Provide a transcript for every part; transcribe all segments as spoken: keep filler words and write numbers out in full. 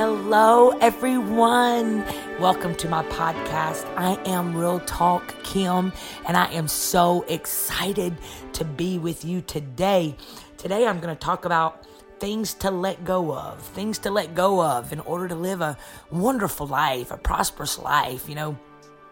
Hello, everyone. Welcome to my podcast. I am Real Talk Kim, and I am so excited to be with you today. Today, I'm going to talk about things to let go of, things to let go of in order to live a wonderful life, a prosperous life. You know,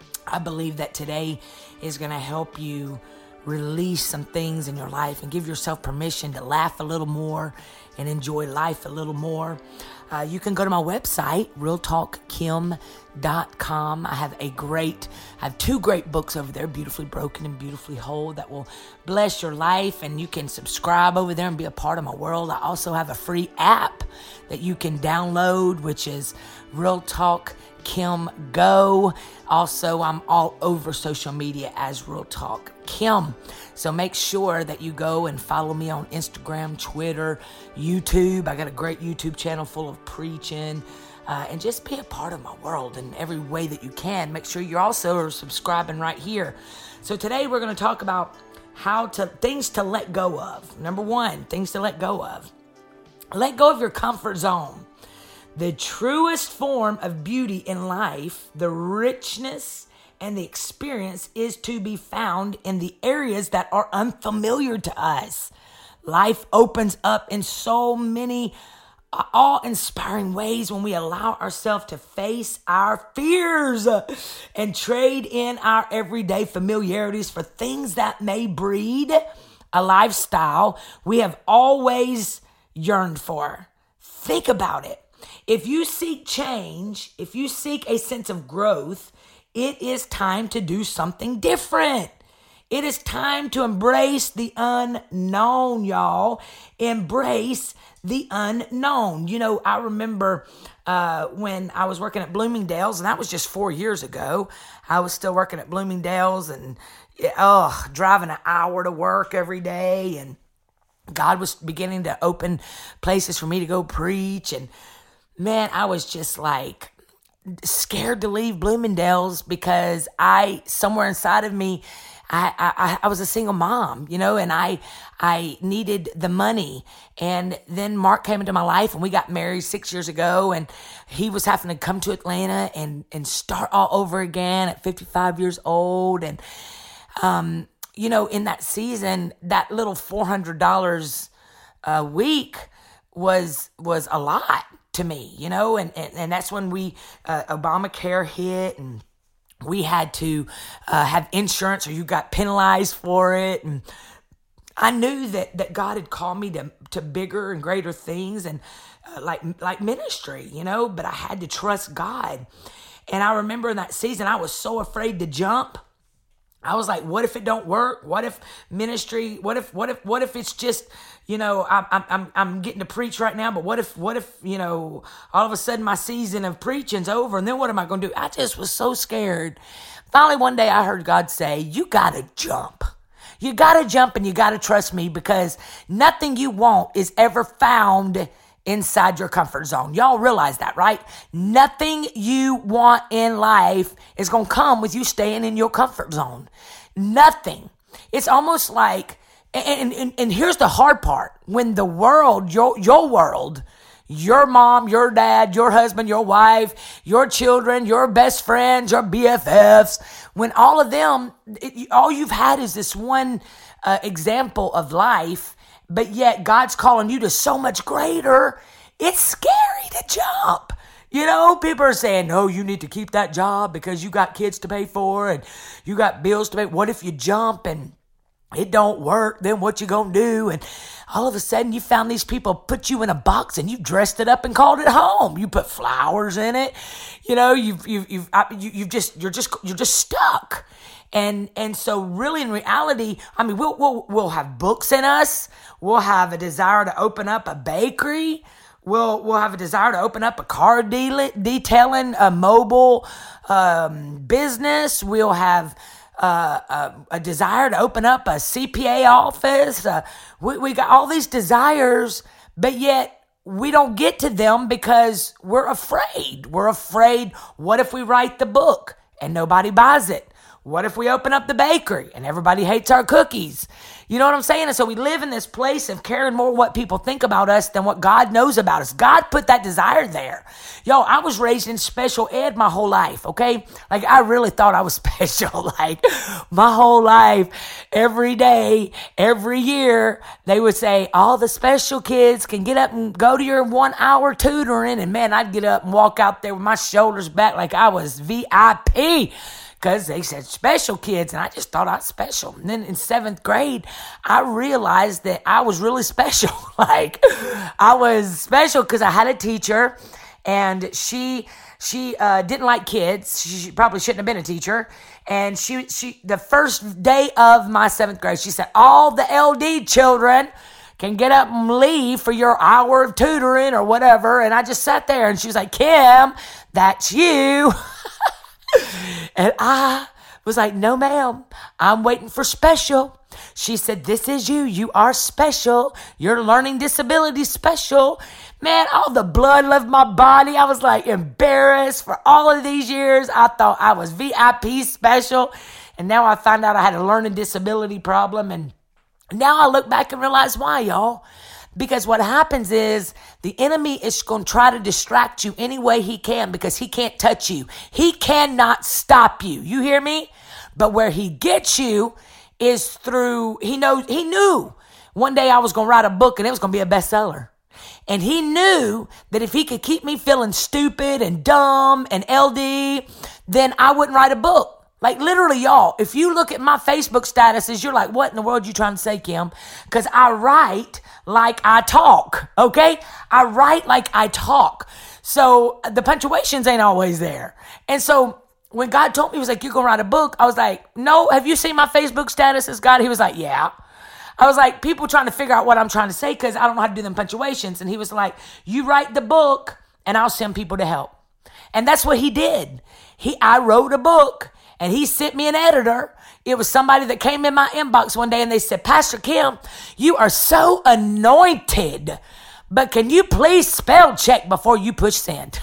I believe that today is going to help you release some things in your life and give yourself permission to laugh a little more and enjoy life a little more. Uh, you can go to my website, real talk kim dot com. I have a great, I have two great books over there, Beautifully Broken and Beautifully Whole, that will bless your life, and you can subscribe over there and be a part of my world. I also have a free app that you can download, which is Real Talk Kim Go. Also, I'm all over social media as Real Talk Kim. So make sure that you go and follow me on Instagram, Twitter, YouTube. I got a great YouTube channel full of preaching. Uh, and just be a part of my world in every way that you can. Make sure you're also subscribing right here. So today we're going to talk about how to, things to let go of. Number one, things to let go of. Let go of your comfort zone. The truest form of beauty in life, the richness and the experience, is to be found in the areas that are unfamiliar to us. Life opens up in so many awe-inspiring ways when we allow ourselves to face our fears and trade in our everyday familiarities for things that may breed a lifestyle we have always yearned for. Think about it. If you seek change, if you seek a sense of growth, it is time to do something different. It is time to embrace the unknown, y'all. Embrace the unknown. You know, I remember uh, when I was working at Bloomingdale's, and that was just four years ago. I was still working at Bloomingdale's and, oh, driving an hour to work every day. And God was beginning to open places for me to go preach. And man, I was just like scared to leave Bloomingdale's because I, somewhere inside of me, I, I, I was a single mom, you know, and I, I needed the money. And then Mark came into my life, and we got married six years ago, and he was having to come to Atlanta and, and start all over again at fifty-five years old. And, um, you know, in that season, that little four hundred dollars a week was, was a lot to me, you know, and, and, and that's when we, uh, Obamacare hit, and we had to uh, have insurance, or you got penalized for it. And I knew that, that God had called me to, to bigger and greater things, and uh, like, like ministry, you know, but I had to trust God. And I remember in that season, I was so afraid to jump. I was like, what if it don't work? What if ministry, what if, what if, what if it's just, you know, I'm, I'm, I'm getting to preach right now, but what if, what if, you know, all of a sudden my season of preaching's over, and then what am I going to do? I just was so scared. Finally, one day I heard God say, you got to jump. You got to jump, and you got to trust me, because nothing you want is ever found inside your comfort zone. Y'all realize that, right? Nothing you want in life is going to come with you staying in your comfort zone. Nothing. It's almost like, and, and, and here's the hard part. When the world, your, your world, your mom, your dad, your husband, your wife, your children, your best friends, your B F Fs, when all of them, it, all you've had is this one uh, example of life, but yet God's calling you to so much greater. It's scary to jump. You know, people are saying, no, you need to keep that job because you got kids to pay for and you got bills to pay. What if you jump and it don't work? Then what you gonna do? And all of a sudden you found these people put you in a box, and you dressed it up and called it home. You put flowers in it. You know, you've, you've, you've, you, you've just, you're just, you're just stuck. And, and so really in reality, I mean, we'll, we'll, we'll have books in us. We'll have a desire to open up a bakery. We'll, we'll have a desire to open up a car deal- detailing, a mobile, um, business. We'll have, uh, a, a desire to open up a C P A office. Uh, we, we got all these desires, but yet we don't get to them because we're afraid. We're afraid. What if we write the book and nobody buys it? What if we open up the bakery and everybody hates our cookies? You know what I'm saying? And so we live in this place of caring more what people think about us than what God knows about us. God put that desire there. Yo, I was raised in special ed my whole life, okay? Like, I really thought I was special. Like, my whole life, every day, every year, they would say, all the special kids can get up and go to your one hour tutoring. And man, I'd get up and walk out there with my shoulders back like I was V I P. Because they said special kids, and I just thought I was special. And then in seventh grade, I realized that I was really special. Like, I was special because I had a teacher, and she she uh, didn't like kids. She probably shouldn't have been a teacher. And she she the first day of my seventh grade, she said, all the L D children can get up and leave for your hour of tutoring or whatever. And I just sat there, and she was like, Kim, that's you. And I was like, no, ma'am, I'm waiting for special. She said, this is you. You are special. Your learning disability special. Man, all the blood left my body. I was like embarrassed for all of these years. I thought I was V I P special. And now I found out I had a learning disability problem. And now I look back and realize why, y'all. Because what happens is the enemy is going to try to distract you any way he can because he can't touch you. He cannot stop you. You hear me? But where he gets you is through, he knows, he knew one day I was going to write a book and it was going to be a bestseller. And he knew that if he could keep me feeling stupid and dumb and L D, then I wouldn't write a book. Like, literally, y'all, if you look at my Facebook statuses, you're like, what in the world are you trying to say, Kim? Because I write like I talk, okay? I write like I talk. So the punctuations ain't always there. And so when God told me, he was like, you're going to write a book. I was like, no, have you seen my Facebook statuses, God? He was like, yeah. I was like, people trying to figure out what I'm trying to say because I don't know how to do them punctuations. And he was like, you write the book and I'll send people to help. And that's what he did. He, I wrote a book. And he sent me an editor. It was somebody that came in my inbox one day and they said, Pastor Kim, you are so anointed, but can you please spell check before you push send?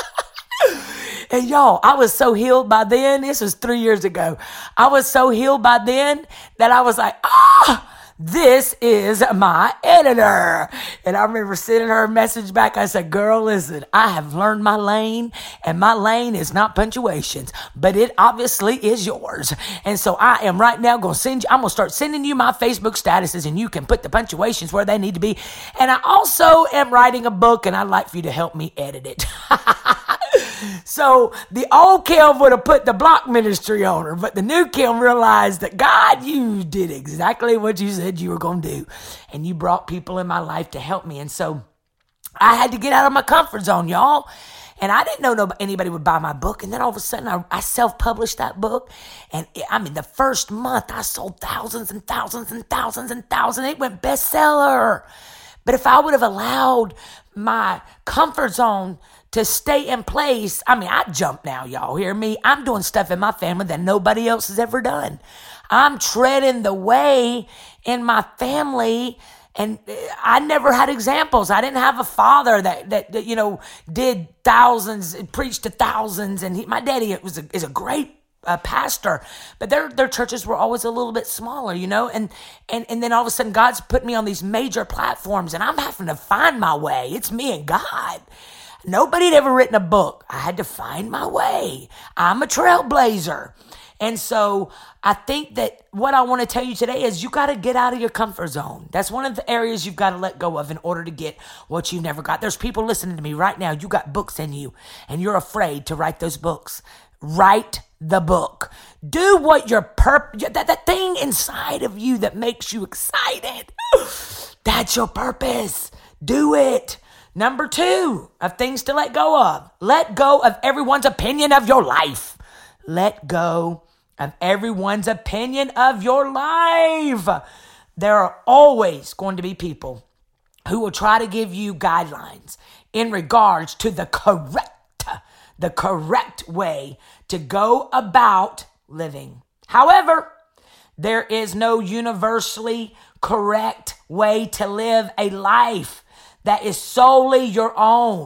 And y'all, I was so healed by then. This was three years ago. I was so healed by then that I was like, ah, this is my editor. And I remember sending her a message back. I said, girl, listen, I have learned my lane, and my lane is not punctuations, but it obviously is yours. And so I am right now going to send you, I'm going to start sending you my Facebook statuses, and you can put the punctuations where they need to be. And I also am writing a book, and I'd like for you to help me edit it. So the old Kim would have put the block ministry on her, but the new Kim realized that, God, you did exactly what you said you were going to do. And you brought people in my life to help me. And so I had to get out of my comfort zone, y'all. And I didn't know nobody, anybody would buy my book. And then all of a sudden, I, I self-published that book. And it, I mean, the first month, I sold thousands and thousands and thousands and thousands. It went bestseller. But if I would have allowed my comfort zone to stay in place, I mean, I jump now, y'all hear me? I'm doing stuff in my family that nobody else has ever done. I'm treading the way in my family, and I never had examples. I didn't have a father that, that, that you know, did thousands, preached to thousands, and he, my daddy was a, is a great a pastor, but their their churches were always a little bit smaller, you know, and and and then all of a sudden God's put me on these major platforms, and I'm having to find my way. It's me and God. Nobody had ever written a book. I had to find my way. I'm a trailblazer. And so I think that what I want to tell you today is you got to get out of your comfort zone. That's one of the areas you've got to let go of in order to get what you've never got. There's people listening to me right now. You got books in you, and you're afraid to write those books. Write the book. Do what your purpose, that, that thing inside of you that makes you excited. That's your purpose. Do it. Number two of things to let go of. Let go of everyone's opinion of your life. Let go of everyone's opinion of your life. There are always going to be people who will try to give you guidelines in regards to the correct, the correct way to go about living. However, there is no universally correct way to live a life that is solely your own.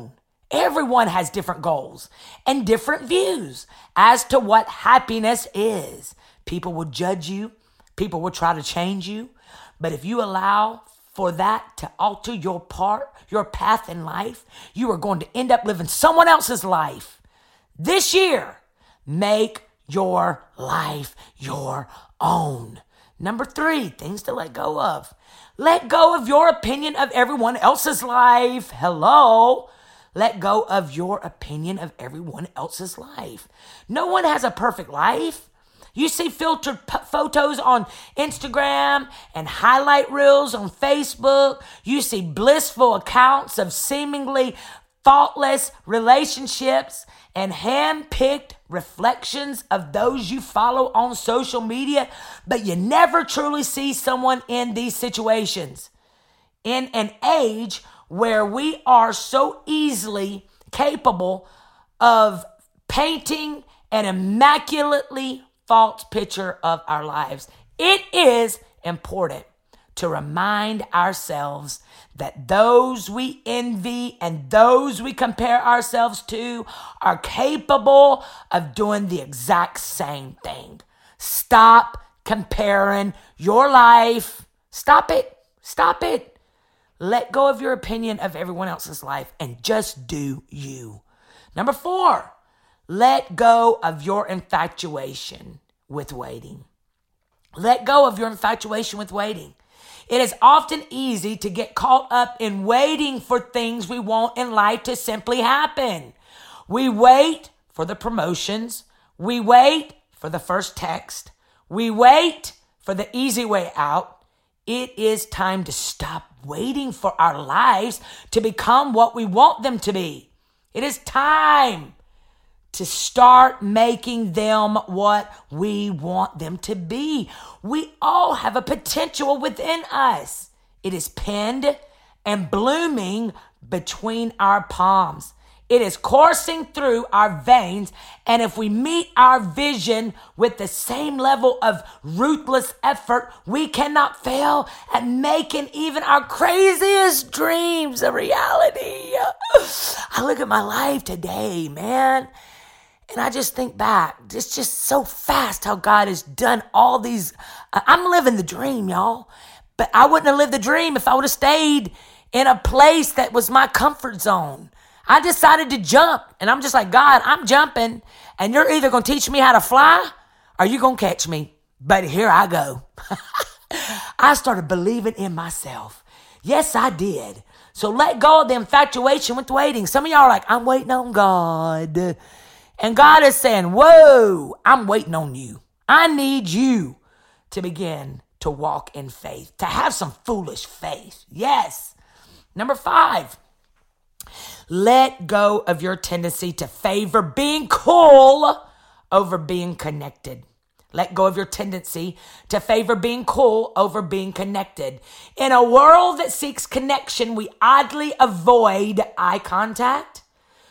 Everyone has different goals and different views as to what happiness is. People will judge you. People will try to change you. But if you allow for that to alter your part, your path in life, you are going to end up living someone else's life. This year, make your life your own. Number three, things to let go of. Let go of your opinion of everyone else's life. Hello. Let go of your opinion of everyone else's life. No one has a perfect life. You see filtered p- photos on Instagram and highlight reels on Facebook. You see blissful accounts of seemingly faultless relationships and hand-picked reflections of those you follow on social media, but you never truly see someone in these situations. In an age where we are so easily capable of painting an immaculately false picture of our lives, it is important to remind ourselves that those we envy and those we compare ourselves to are capable of doing the exact same thing. Stop comparing your life. Stop it. Stop it. Let go of your opinion of everyone else's life and just do you. Number four, let go of your infatuation with waiting. Let go of your infatuation with waiting. It is often easy to get caught up in waiting for things we want in life to simply happen. We wait for the promotions. We wait for the first text. We wait for the easy way out. It is time to stop waiting for our lives to become what we want them to be. It is time to start making them what we want them to be. We all have a potential within us. It is pinned and blooming between our palms. It is coursing through our veins, and if we meet our vision with the same level of ruthless effort, we cannot fail at making even our craziest dreams a reality. I look at my life today, man, and I just think back. It's just so fast how God has done all these. I'm living the dream, y'all, but I wouldn't have lived the dream if I would have stayed in a place that was my comfort zone. I decided to jump, and I'm just like, God, I'm jumping, and you're either going to teach me how to fly or you're going to catch me. But here I go. I started believing in myself. Yes, I did. So let go of the infatuation with waiting. Some of y'all are like, I'm waiting on God. And God is saying, whoa, I'm waiting on you. I need you to begin to walk in faith, to have some foolish faith. Yes. Number five. Let go of your tendency to favor being cool over being connected. Let go of your tendency to favor being cool over being connected. In a world that seeks connection, we oddly avoid eye contact.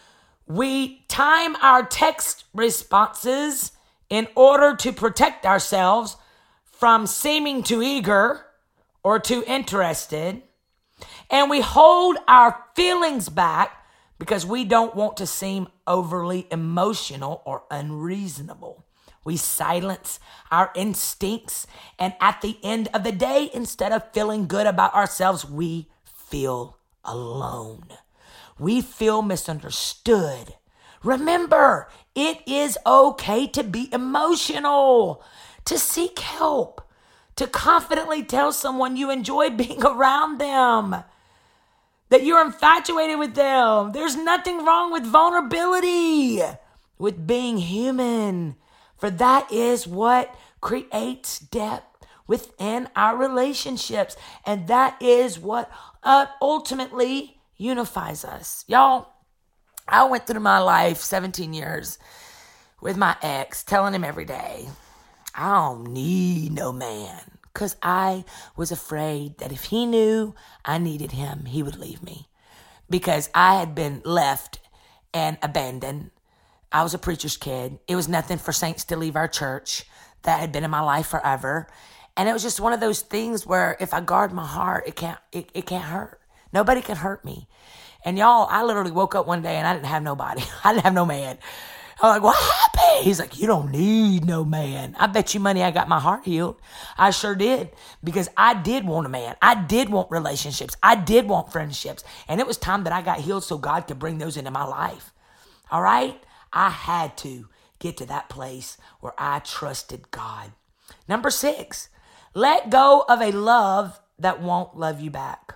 We time our text responses in order to protect ourselves from seeming too eager or too interested. And we hold our feelings back because we don't want to seem overly emotional or unreasonable. We silence our instincts, and at the end of the day, instead of feeling good about ourselves, we feel alone. We feel misunderstood. Remember, it is okay to be emotional, to seek help, to confidently tell someone you enjoy being around them, that you're infatuated with them. There's nothing wrong with vulnerability, with being human, for that is what creates depth within our relationships, and that is what uh, ultimately unifies us. Y'all, I went through my life seventeen years with my ex, telling him every day, I don't need no man. Because I was afraid that if he knew I needed him, he would leave me. Because I had been left and abandoned. I was a preacher's kid. It was nothing for saints to leave our church. That had been in my life forever. And it was just one of those things where if I guard my heart, it can't, it, it can't hurt. Nobody can hurt me. And y'all, I literally woke up one day and I didn't have nobody. I didn't have no man. I'm like, what happened? He's like, you don't need no man. I bet you money I got my heart healed. I sure did, because I did want a man. I did want relationships. I did want friendships. And it was time that I got healed so God could bring those into my life. All right? I had to get to that place where I trusted God. Number six, let go of a love that won't love you back.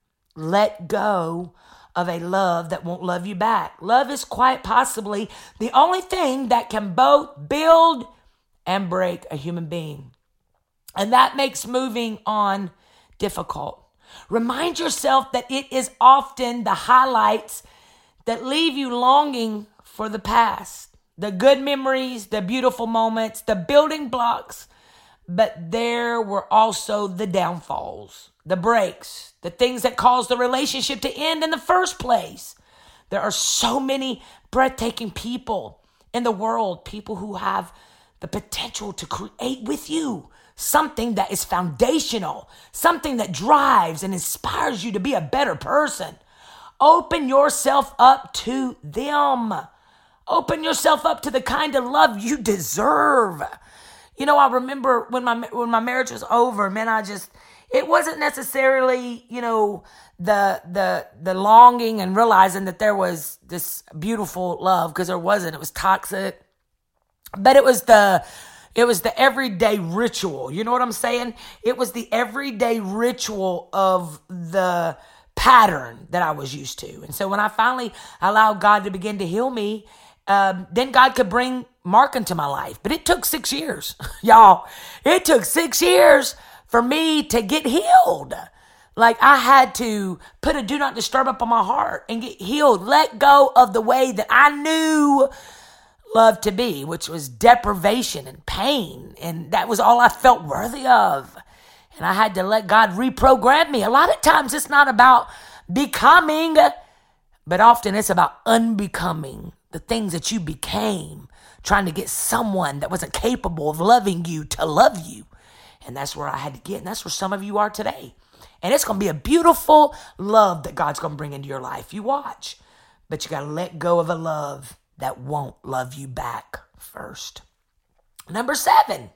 Let go of a love that won't love you back. Love is quite possibly the only thing that can both build and break a human being. And that makes moving on difficult. Remind yourself that it is often the highlights that leave you longing for the past, the good memories, the beautiful moments, the building blocks. But there were also the downfalls, the breaks, the things that caused the relationship to end in the first place. There are so many breathtaking people in the world, people who have the potential to create with you something that is foundational, something that drives and inspires you to be a better person. Open yourself up to them. Open yourself up to the kind of love you deserve. You know, I remember when my when my marriage was over, man, I just, it wasn't necessarily, you know, the the the longing and realizing that there was this beautiful love, because there wasn't. It was toxic. But it was the it was the everyday ritual. You know what I'm saying? It was the everyday ritual of the pattern that I was used to. And so when I finally allowed God to begin to heal me, um, then God could bring Mark into my life. But it took six years, y'all. It took six years for me to get healed. Like, I had to put a do not disturb up on my heart and get healed. Let go of the way that I knew love to be, which was deprivation and pain. And that was all I felt worthy of. And I had to let God reprogram me. A lot of times it's not about becoming, but often it's about unbecoming. The things that you became, trying to get someone that wasn't capable of loving you to love you. And that's where I had to get. And that's where some of you are today. And it's going to be a beautiful love that God's going to bring into your life. You watch. But you got to let go of a love that won't love you back first. Number seven,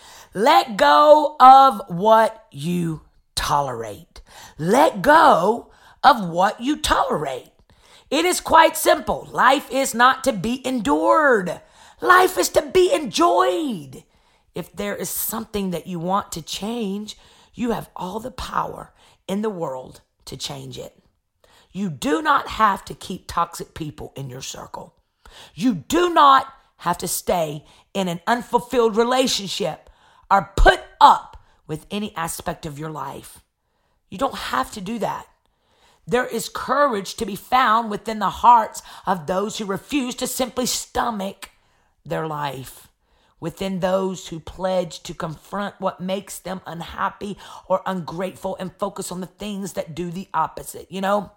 let go of what you tolerate. Let go of what you tolerate. It is quite simple. Life is not to be endured. Life is to be enjoyed. If there is something that you want to change, you have all the power in the world to change it. You do not have to keep toxic people in your circle. You do not have to stay in an unfulfilled relationship or put up with any aspect of your life. You don't have to do that. There is courage to be found within the hearts of those who refuse to simply stomach their life, within those who pledge to confront what makes them unhappy or ungrateful and focus on the things that do the opposite. You know,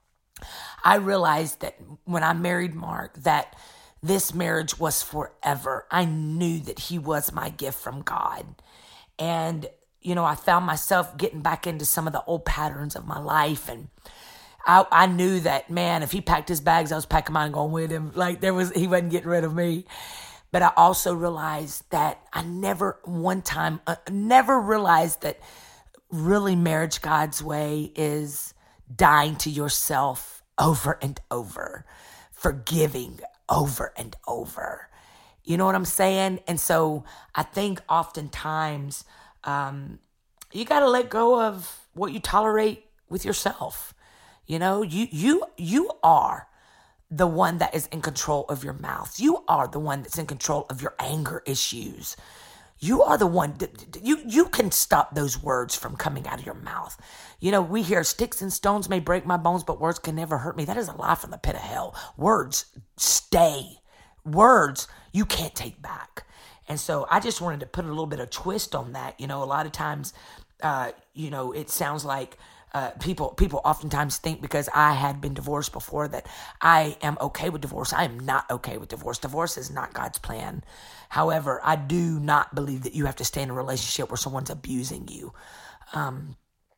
I realized that when I married Mark, that this marriage was forever. I knew that he was my gift from God. And, you know, I found myself getting back into some of the old patterns of my life. And I, I knew that, man, if he packed his bags, I was packing mine and going with him. Like, there was, he wasn't getting rid of me. But I also realized that I never one time, uh, never realized that really marriage God's way is dying to yourself over and over, forgiving over and over. You know what I'm saying? And so I think oftentimes um, you got to let go of what you tolerate with yourself. You know, you you you are the one that is in control of your mouth. You are the one that's in control of your anger issues. You are the one that, you you can stop those words from coming out of your mouth. You know, we hear sticks and stones may break my bones, but words can never hurt me. That is a lie from the pit of hell. Words stay. Words you can't take back. And so I just wanted to put a little bit of twist on that. You know, a lot of times, uh, you know, it sounds like Uh, people people oftentimes think because I had been divorced before that I am okay with divorce. I am not okay with divorce. Divorce is not God's plan. However, I do not believe that you have to stay in a relationship where someone's abusing you. Um,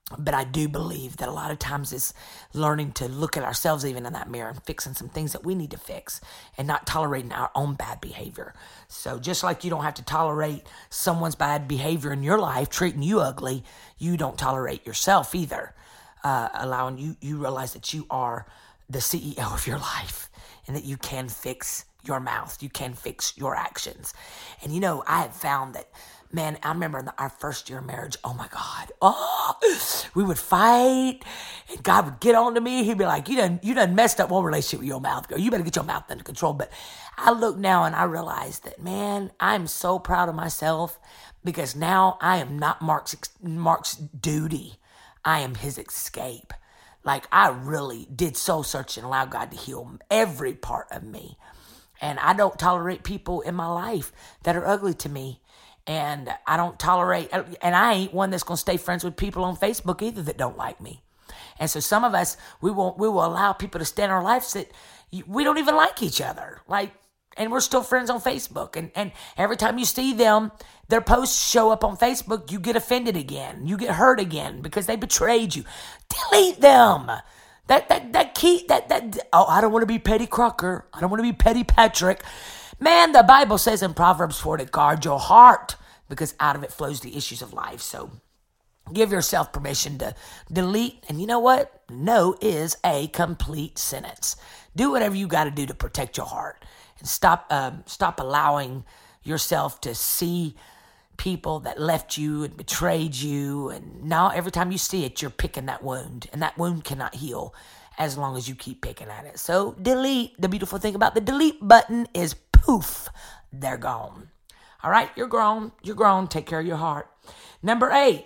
But I do believe that a lot of times it's learning to look at ourselves even in that mirror and fixing some things that we need to fix and not tolerating our own bad behavior. So just like you don't have to tolerate someone's bad behavior in your life, treating you ugly, you don't tolerate yourself either. Uh, allowing you, you realize that you are the C E O of your life and that you can fix your mouth. You can fix your actions. And you know, I have found that, man, I remember in the, our first year of marriage, oh my God, oh, we would fight, and God would get on to me. He'd be like, you done, you done messed up one relationship with your mouth, girl. You better get your mouth under control. But I look now and I realize that, man, I'm so proud of myself because now I am not Mark's, Mark's duty. I am his escape. Like, I really did soul search and allow God to heal every part of me. And I don't tolerate people in my life that are ugly to me. And I don't tolerate, and I ain't one that's going to stay friends with people on Facebook either that don't like me. And so some of us, we will we will allow people to stay in our lives that we don't even like each other. Like, and we're still friends on Facebook. And, and every time you see them, their posts show up on Facebook, you get offended again. You get hurt again because they betrayed you. Delete them. That, that, that key, that, that, oh, I don't want to be Petty Crocker. I don't want to be Petty Patrick. Man, the Bible says in Proverbs four to guard your heart because out of it flows the issues of life. So give yourself permission to delete. And you know what? No is a complete sentence. Do whatever you got to do to protect your heart and stop, um, stop allowing yourself to see people that left you and betrayed you. And now every time you see it, you're picking that wound, and that wound cannot heal as long as you keep picking at it. So delete. The beautiful thing about the delete button is poof, they're gone. All right, you're grown. You're grown. Take care of your heart. Number eight,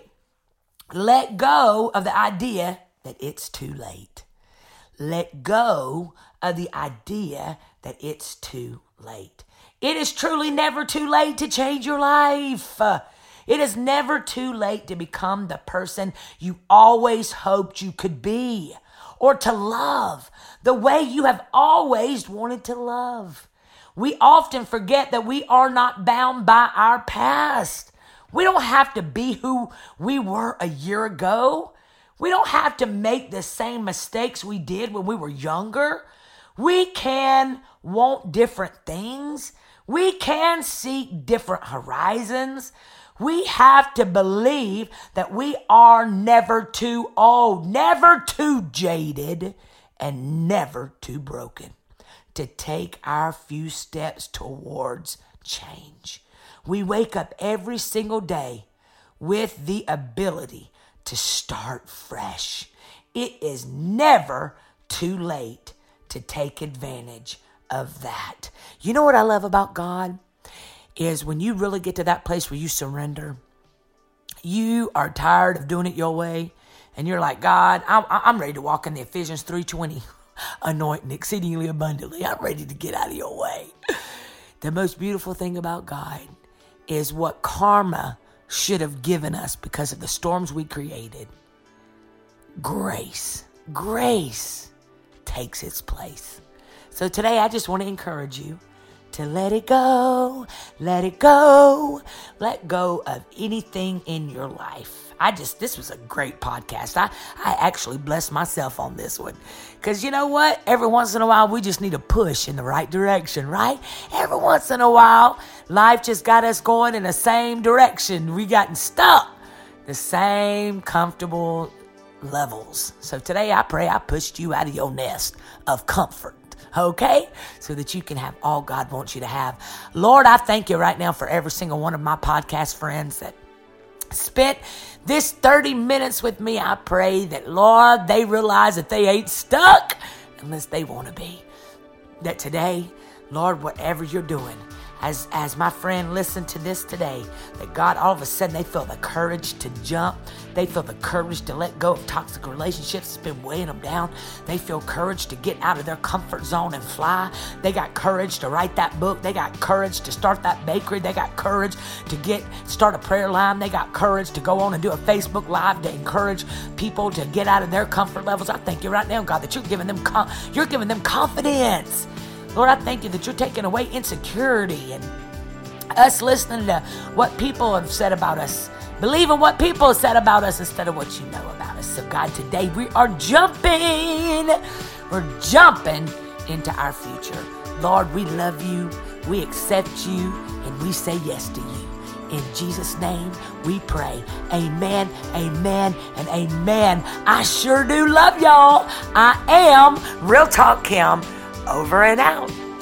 let go of the idea that it's too late. Let go of the idea that it's too late. It is truly never too late to change your life. It is never too late to become the person you always hoped you could be, or to love the way you have always wanted to love. We often forget that we are not bound by our past. We don't have to be who we were a year ago. We don't have to make the same mistakes we did when we were younger. We can want different things. We can seek different horizons. We have to believe that we are never too old, never too jaded, and never too broken to take our few steps towards change. We wake up every single day with the ability to start fresh. It is never too late to take advantage of that. You know what I love about God is when you really get to that place where you surrender, you are tired of doing it your way, and you're like, God, I'm, I'm ready to walk in the Ephesians three twenty anointing exceedingly abundantly. I'm ready to get out of your way. The most beautiful thing about God is what karma should have given us because of the storms we created. Grace. Grace takes its place. So today I just want to encourage you to let it go, let it go, let go of anything in your life. I just, this was a great podcast. I, I actually blessed myself on this one. Because you know what? Every once in a while, we just need a push in the right direction, right? Every once in a while, life just got us going in the same direction. We gotten stuck. The same comfortable levels. So today I pray I pushed you out of your nest of comfort. Okay? So that you can have all God wants you to have. Lord, I thank you right now for every single one of my podcast friends that spent this thirty minutes with me. I pray that, Lord, they realize that they ain't stuck unless they want to be. That today, Lord, whatever you're doing, as as my friend listened to this today, that God, all of a sudden, they feel the courage to jump. They feel the courage to let go of toxic relationships that's been weighing them down. They feel courage to get out of their comfort zone and fly. They got courage to write that book. They got courage to start that bakery. They got courage to get start a prayer line. They got courage to go on and do a Facebook Live to encourage people to get out of their comfort levels. I thank you right now, God, that you're giving them com- you're giving them confidence. Lord, I thank you that you're taking away insecurity and us listening to what people have said about us, believing what people have said about us instead of what you know about us. promise of God today. We are jumping. We're jumping into our future. Lord, we love you. We accept you. And we say yes to you. In Jesus' name, we pray. Amen, amen, and amen. I sure do love y'all. I am Real Talk Kim, over and out.